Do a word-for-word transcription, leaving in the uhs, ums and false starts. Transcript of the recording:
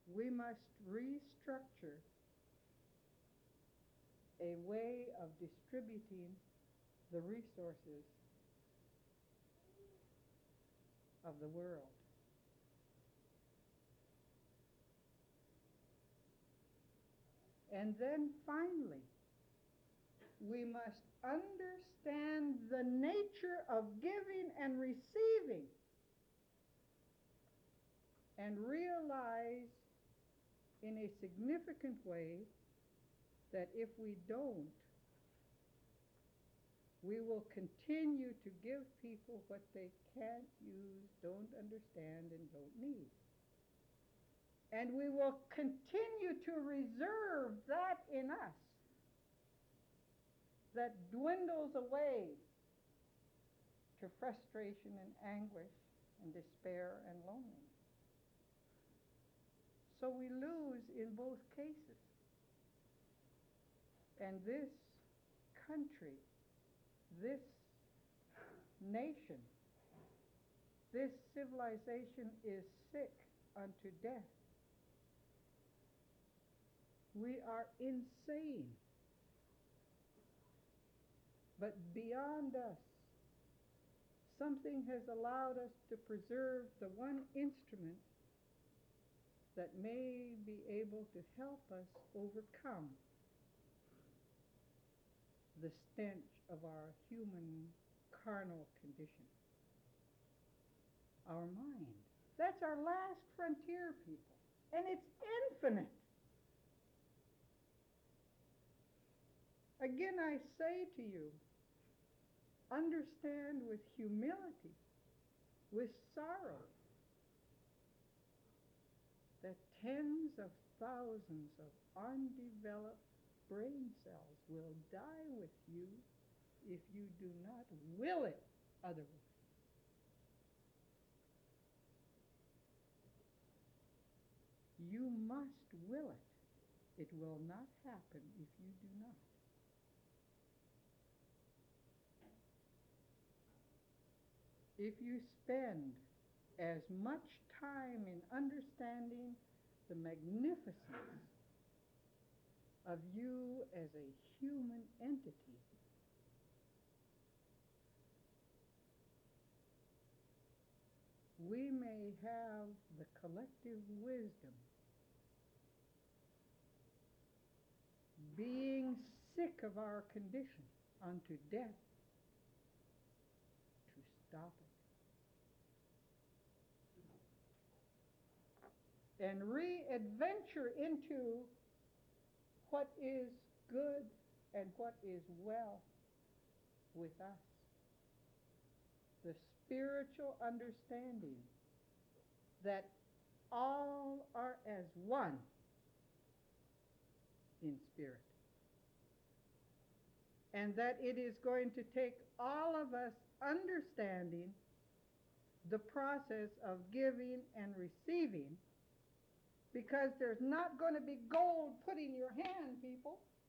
we must restructure a way of distributing the resources of the world. And then finally, we must understand the nature of giving and receiving and realize in a significant way that if we don't, we will continue to give people what they can't use, don't understand, and don't need. And we will continue to reserve that in us that dwindles away to frustration and anguish and despair and loneliness. So we lose in both cases. And this country, this nation, this civilization is sick unto death. We are insane. But beyond us, something has allowed us to preserve the one instrument that may be able to help us overcome the stench of our human carnal condition. Our mind. That's our last frontier, people. And it's infinite. Again, I say to you, understand with humility, with sorrow, that tens of thousands of undeveloped brain cells will die with you if you do not will it otherwise. You must will it. It will not happen if you do not. If you spend as much time in understanding the magnificence of you as a human entity, we may have the collective wisdom, being sick of our condition unto death, to stop it. And re-adventure into what is good and what is well with us. The spiritual understanding that all are as one in spirit. And that it is going to take all of us understanding the process of giving and receiving, because there's not going to be gold put in your hand, people.